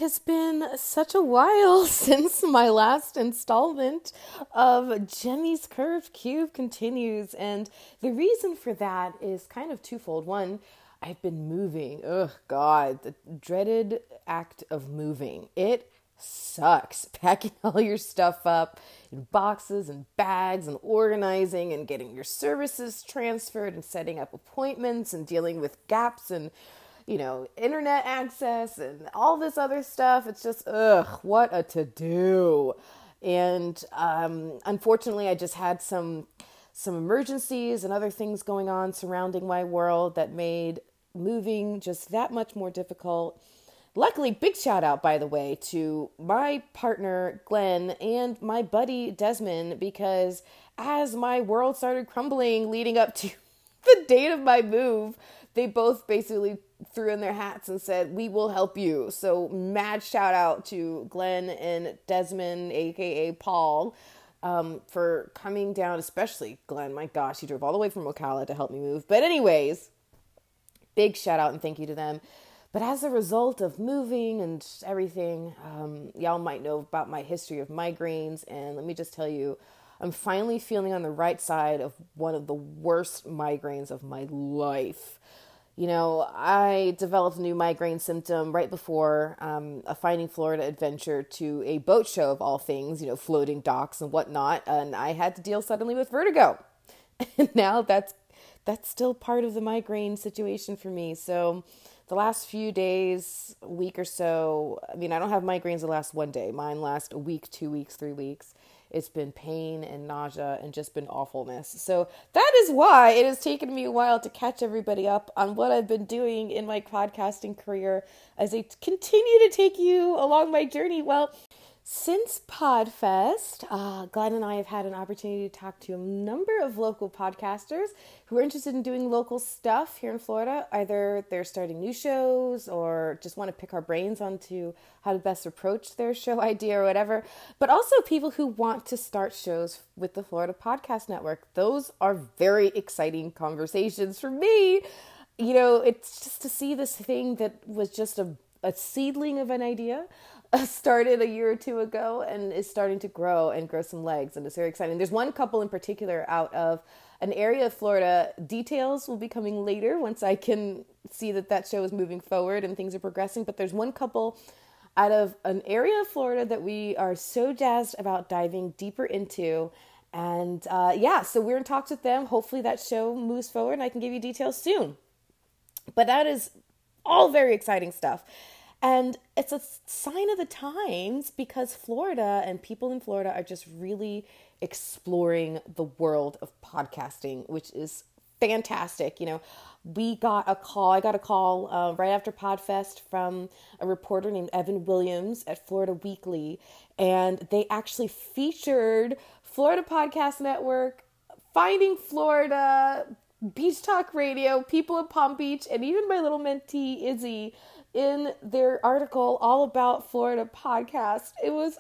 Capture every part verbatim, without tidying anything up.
has been such a while since my last installment of Jenny's Curved Cube continues, and the reason for that is kind of twofold. One, I've been moving. Oh God, the dreaded act of moving. It sucks. Packing all your stuff up in boxes and bags and organizing and getting your services transferred and setting up appointments and dealing with gaps and, you know, internet access and all this other stuff. It's just, ugh, what a to-do. And um, unfortunately, I just had some some emergencies and other things going on surrounding my world that made moving just that much more difficult. Luckily, big shout out, by the way, to my partner, Glenn, and my buddy, Desmond, because as my world started crumbling leading up to the date of my move, they both basically threw in their hats and said, we will help you. So mad shout out to Glenn and Desmond, aka Paul, um, for coming down, especially Glenn. My gosh, he drove all the way from Ocala to help me move. But anyways, big shout out and thank you to them. But as a result of moving and everything, um, y'all might know about my history of migraines. And let me just tell you, I'm finally feeling on the right side of one of the worst migraines of my life. You know, I developed a new migraine symptom right before um, a Finding Florida adventure to a boat show of all things, you know, floating docks and whatnot. And I had to deal suddenly with vertigo. And now that's that's still part of the migraine situation for me. So the last few days, a week or so, I mean, I don't have migraines that last one day. Mine last a week, two weeks, three weeks. It's been pain and nausea and just been awfulness. So that is why it has taken me a while to catch everybody up on what I've been doing in my podcasting career as I continue to take you along my journey. Well, since PodFest, uh, Glenn and I have had an opportunity to talk to a number of local podcasters who are interested in doing local stuff here in Florida. Either they're starting new shows or just want to pick our brains onto how to best approach their show idea or whatever. But also people who want to start shows with the Florida Podcast Network. Those are very exciting conversations for me. You know, it's just to see this thing that was just a, a seedling of an idea started a year or two ago and is starting to grow and grow some legs, and it's very exciting. There's one couple in particular out of an area of Florida. Details will be coming later once I can see that that show is moving forward and things are progressing, but there's one couple out of an area of Florida that we are so jazzed about diving deeper into. And uh, yeah, so we're in talks with them. Hopefully that show moves forward and I can give you details soon. But that is all very exciting stuff. And it's a sign of the times because Florida and people in Florida are just really exploring the world of podcasting, which is fantastic. You know, we got a call, I got a call uh, right after PodFest from a reporter named Evan Williams at Florida Weekly, and they actually featured Florida Podcast Network, Finding Florida, Beach Talk Radio, people in Palm Beach, and even my little mentee, Izzy, in their article all about Florida podcast. It was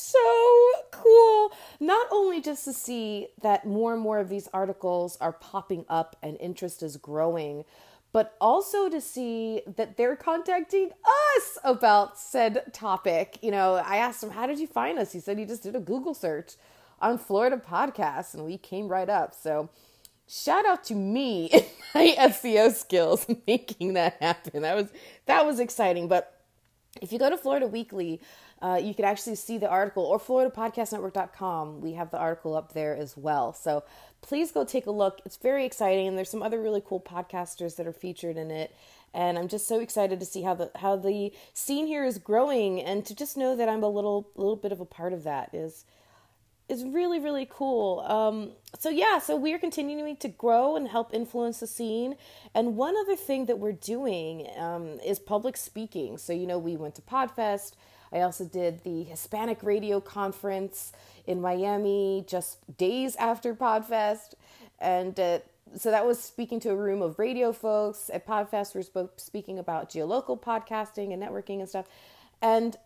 so cool. Not only just to see that more and more of these articles are popping up and interest is growing, but also to see that they're contacting us about said topic. You know, I asked him, how did you find us? He said he just did a Google search on Florida podcasts and we came right up. So shout out to me and my S E O skills making that happen. That was that was exciting. But if you go to Florida Weekly, uh, you can actually see the article, or Florida Podcast Network dot com. We have the article up there as well. So please go take a look. It's very exciting, and there's some other really cool podcasters that are featured in it. And I'm just so excited to see how the how the scene here is growing, and to just know that I'm a little little bit of a part of that is. is really, really cool. Um, so yeah, so we're continuing to grow and help influence the scene. And one other thing that we're doing um, is public speaking. So, you know, we went to PodFest. I also did the Hispanic Radio Conference in Miami just days after PodFest. And uh, so that was speaking to a room of radio folks. At PodFest, we were both speaking about geolocal podcasting and networking and stuff. And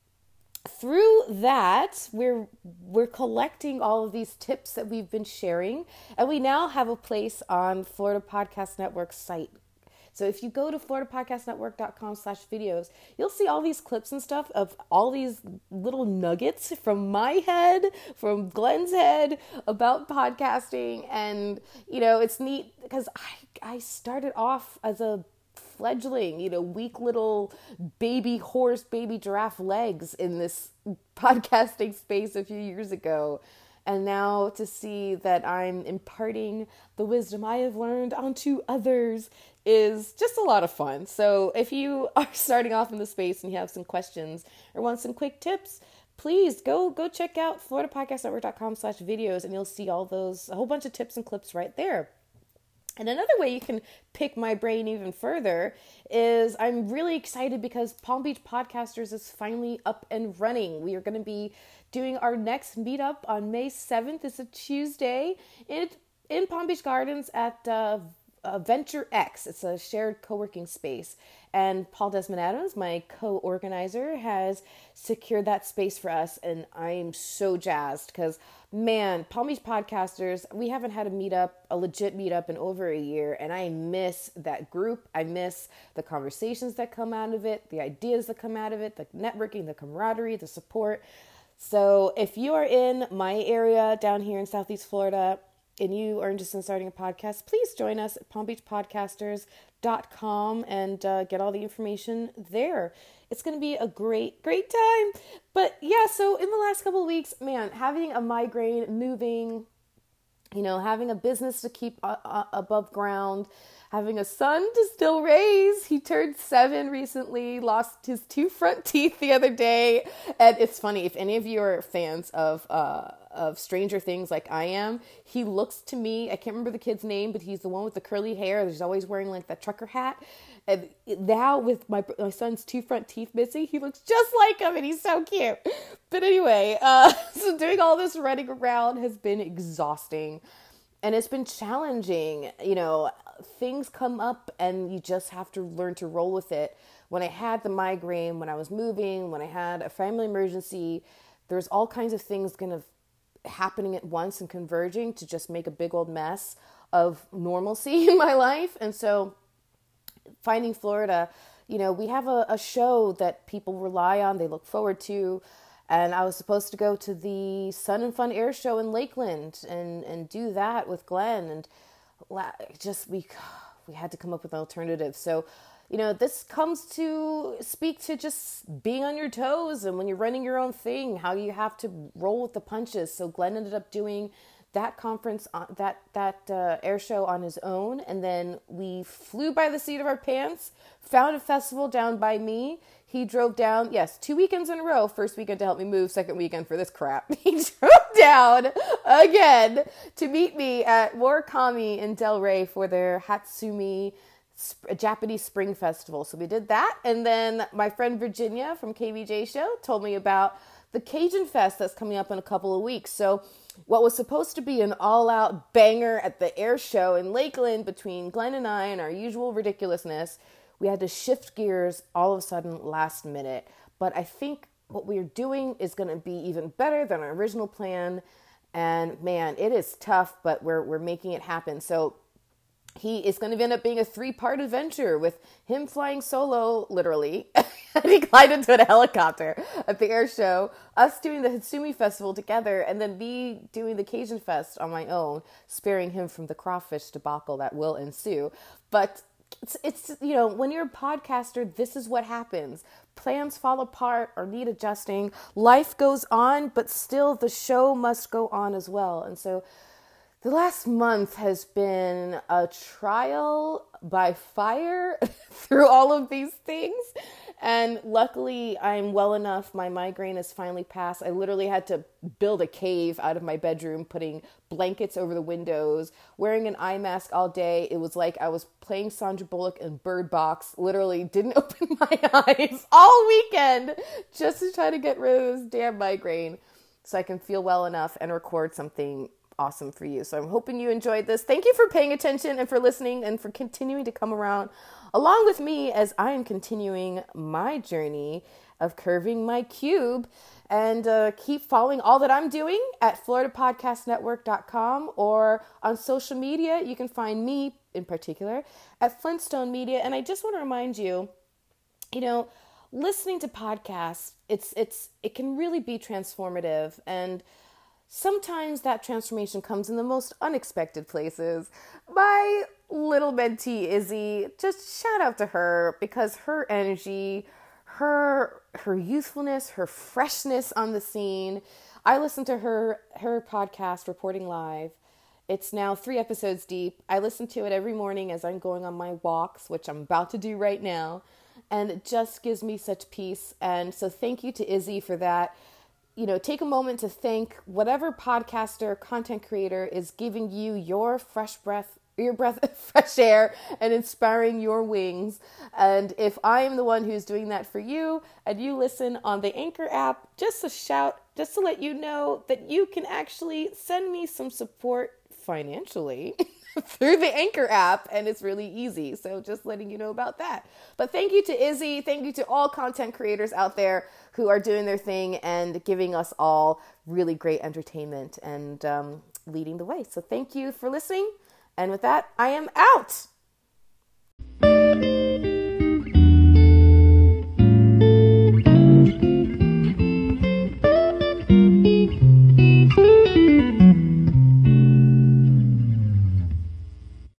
through that, we're we're collecting all of these tips that we've been sharing, and we now have a place on Florida Podcast Network's site. So if you go to florida podcast network dot com slash videos, you'll see all these clips and stuff of all these little nuggets from my head, from Glenn's head about podcasting. And, you know, it's neat because I, I started off as a fledgling, you know, weak little baby horse, baby giraffe legs in this podcasting space a few years ago. And now to see that I'm imparting the wisdom I have learned onto others is just a lot of fun. So if you are starting off in the space and you have some questions or want some quick tips, please go go check out florida podcast network dot com slash videos, and you'll see all those, a whole bunch of tips and clips right there. And another way you can pick my brain even further is I'm really excited because Palm Beach Podcasters is finally up and running. We are going to be doing our next meetup on May seventh. It's a Tuesday in, in Palm Beach Gardens at uh, uh, Venture X. It's a shared co-working space. And Paul Desmond Adams, my co-organizer, has secured that space for us. And I'm so jazzed because, man, Palm Beach Podcasters, we haven't had a meetup, a legit meetup in over a year. And I miss that group. I miss the conversations that come out of it, the ideas that come out of it, the networking, the camaraderie, the support. So if you are in my area down here in Southeast Florida and you are interested in starting a podcast, please join us at palm beach podcasters dot com and uh, get all the information there. It's going to be a great, great time. But yeah, so in the last couple of weeks, man, having a migraine, moving, you know, having a business to keep uh, uh, above ground, having a son to still raise. He turned seven recently, lost his two front teeth the other day. And it's funny, if any of you are fans of uh, of Stranger Things like I am, he looks to me, I can't remember the kid's name, but he's the one with the curly hair. He's always wearing like that trucker hat. And now with my my son's two front teeth missing, he looks just like him and he's so cute. But anyway, uh, so doing all this running around has been exhausting. And it's been challenging. You know, things come up and you just have to learn to roll with it. When I had the migraine, when I was moving, when I had a family emergency, there's all kinds of things kind of happening at once and converging to just make a big old mess of normalcy in my life. And so finding Florida, you know, we have a, a show that people rely on, they look forward to. And I was supposed to go to the Sun and Fun Air Show in Lakeland and, and do that with Glenn. And just, we, we had to come up with an alternative. So, you know, this comes to speak to just being on your toes. And when you're running your own thing, how you have to roll with the punches. So Glenn ended up doing that conference, on, that, that uh, air show on his own. And then we flew by the seat of our pants, found a festival down by me. He drove down, yes, two weekends in a row. First weekend to help me move, second weekend for this crap. He drove down again to meet me at Murakami in Delray for their Hatsumi Japanese Spring Festival. So we did that. And then my friend Virginia from K V J Show told me about the Cajun Fest that's coming up in a couple of weeks. So what was supposed to be an all-out banger at the air show in Lakeland between Glenn and I and our usual ridiculousness, we had to shift gears all of a sudden last minute. But I think what we're doing is going to be even better than our original plan. And man, it is tough, but we're we're making it happen. So he is going to end up being a three-part adventure with him flying solo, literally. And he glided into a helicopter at the air show, us doing the Hatsumi Festival together, and then me doing the Cajun Fest on my own, sparing him from the crawfish debacle that will ensue. But It's, it's, you know, when you're a podcaster, this is what happens. Plans fall apart or need adjusting. Life goes on, but still the show must go on as well. And so the last month has been a trial by fire through all of these things. And luckily, I'm well enough. My migraine has finally passed. I literally had to build a cave out of my bedroom, putting blankets over the windows, wearing an eye mask all day. It was like I was playing Sandra Bullock in Bird Box. Literally didn't open my eyes all weekend just to try to get rid of this damn migraine so I can feel well enough and record something awesome for you. So I'm hoping you enjoyed this. Thank you for paying attention and for listening and for continuing to come around along with me as I am continuing my journey of curving my cube. And uh, keep following all that I'm doing at florida podcast network dot com or on social media. You can find me in particular at Flintstone Media. And I just want to remind you, you know, listening to podcasts, it's it's it can really be transformative, and sometimes that transformation comes in the most unexpected places. My little mentee Izzy, just shout out to her, because her energy, her her youthfulness, her freshness on the scene. I listen to her her podcast, Reporting Live. It's now three episodes deep. I listen to it every morning as I'm going on my walks, which I'm about to do right now. And it just gives me such peace. And so thank you to Izzy for that. You know, take a moment to thank whatever podcaster, content creator is giving you your fresh breath, your breath of fresh air and inspiring your wings. And if I am the one who's doing that for you and you listen on the Anchor app, just a shout, just to let you know that you can actually send me some support financially through the Anchor app, and it's really easy. So just letting you know about that. But thank you to Izzy. Thank you to all content creators out there who are doing their thing and giving us all really great entertainment and um, leading the way. So thank you for listening. And with that, I am out.